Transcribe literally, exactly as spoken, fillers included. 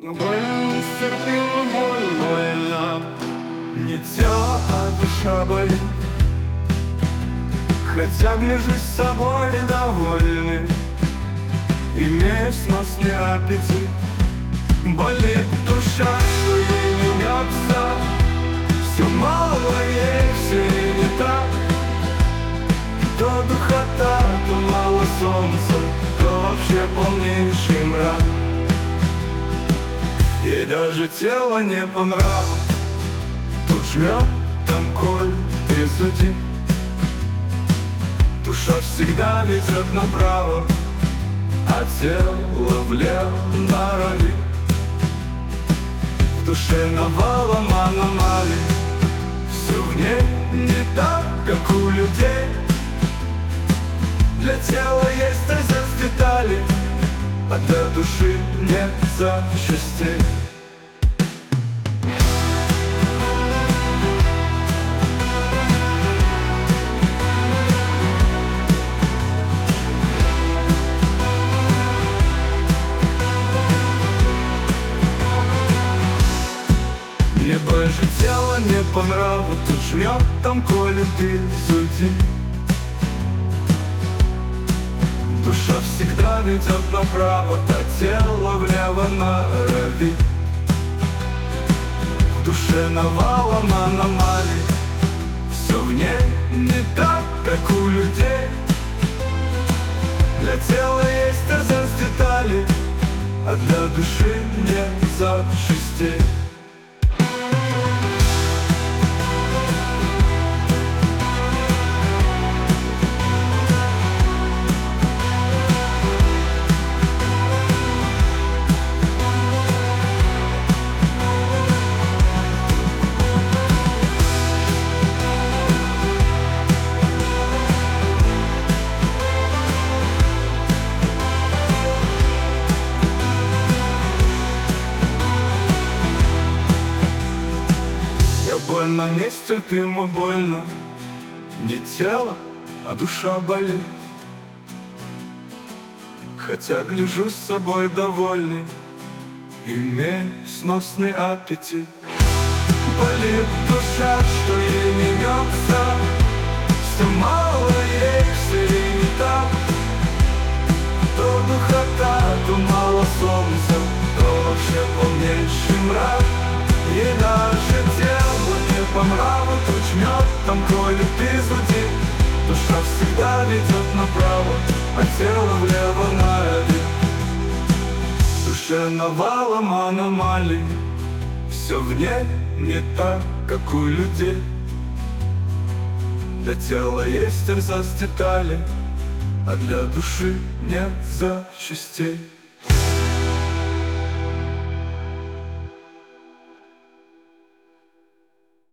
Но больно, нестерпимо боль, больно. Не тело, а душа болит. Хотя гляжу с собой недовольный, имею сносный аппетит. Болит душа, что ей не мнется. Все мало ей, все не так. То духота, то мало солнца, то вообще полнейший мрак. Ей даже тело не по нраву. Тут жмет, там коль, ты суди. Душа всегда ведет направо, а тело влево норовит. В душе навалом аномалий, все в ней не так, как у людей. Для тела есть разрез деталей, а для души нет запчастей. Мне больше тело не по нраву. Тут жмет, там колет и зудит. Душа всегда ведет направо, а тело влево норовит. В душе навалом аномалий, все в ней не так, как у людей. Для тела есть разрез деталей, а для души нет запчастей. Больно, нестерпимо больно. Не тело, а душа болит. Хотя гляжу с собой довольный, имею сносный аппетит. Болит душа, что ей не мнется. Все мало ей, все ей не так. То духота, то мало солнца, то вообще полнейший мрак. И даже тело не по нраву. Тут жмет, там колет и зудит. Душа всегда ведет направо, а тело влево норовит. В душе навалом аномалий, все в ней не так, как у людей. Для тела есть разрез деталей, а для души нет запчастей.